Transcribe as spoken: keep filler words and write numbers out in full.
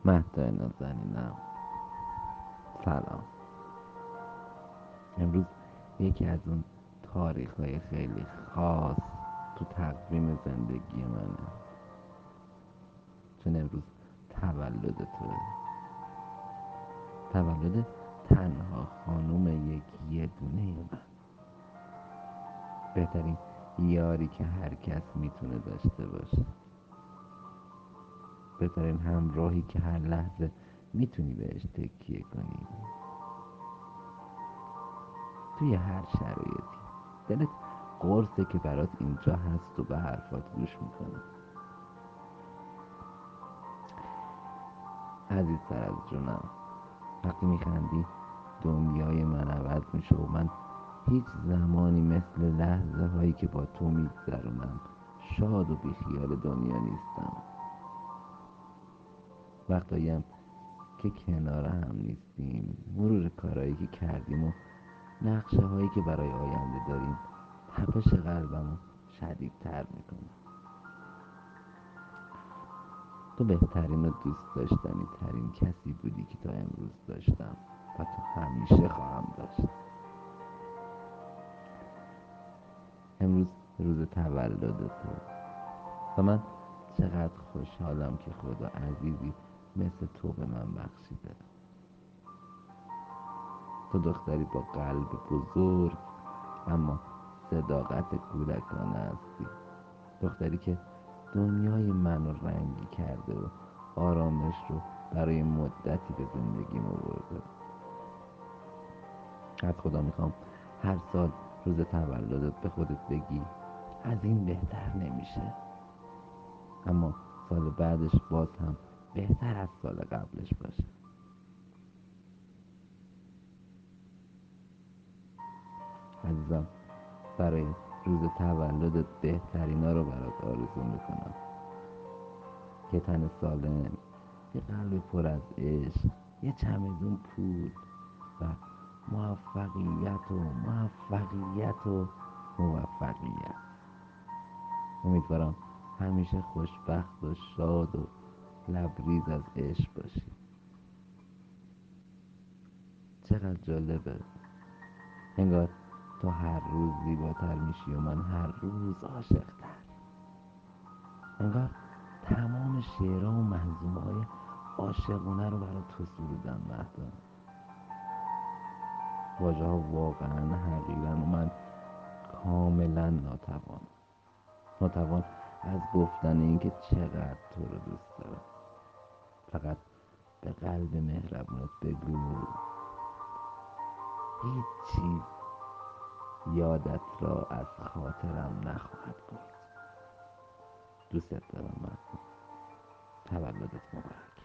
مهدای نازنینم، سلام. امروز یکی از اون تاریخ های خیلی خاص تو تقویم زندگی منه، چون امروز تولد توه، تولد تنها خانوم یک یه دونه من، بهترین یاری که هر کس میتونه داشته باشه، بهترین همراهی که هر لحظه میتونی بهش تکیه کنی توی هر شرایطی. دلت قرصه که برات اینجا هست و به حرفات گوش میکنه. عزیزتر از جونم، وقتی میخندی دنیای من عوض میشه و من هیچ زمانی مثل لحظه هایی که با تو میگذرونم شاد و بیخیال دنیا نیستم. وقتاییم که کنار هم نیستیم، مرور کارهایی که کردیم و نقشه هایی که برای آینده داریم تپش قلبمو شدیدتر میکنه. تو بهترین و دوست داشتنی ترین کسی بودی که تا امروز داشتم و تا همیشه خواهم داشت. امروز روز تولد تو و من چقدر خوشحالم که خدا عزیزی مثل تو به من بخشیده. تو دختری با قلب بزرگ اما صداقت کودکانه هستی، دختری که دنیای منو رنگی کرده و آرامش رو برای مدتی به زندگیم آورده. از خدا میخوام هر سال روز تولدت به خودت بگی از این بهتر نمیشه، اما سال بعدش باز هم بهتر از سال قبلش باشه. عزیزم، برای روز تولدت بهترینا رو برات آرزو میکنم. یه تن سالم، یه قلب پر از عشق، یه چمدون پول و موفقیت و موفقیت و موفقیت. امیدوارم همیشه خوشبخت و شاد و لبریز از عشق باشی. چقدر جالبه، انگار تو هر روز زیباتر میشی و من هر روز عاشقتر. انگار تمام شعرها و منظومه های عاشقونه رو برای تو سرودم مهدا. واژه ها واقعا حقیرن و من کاملا ناتوان ناتوان از گفتن اینکه چقدر تو رو دوست دارم. فقط به قلب مهربونت بگو هیچ چیز یادت را از خاطرم نخواهد برد. دوست دارم مهدا. تولدت مبارک.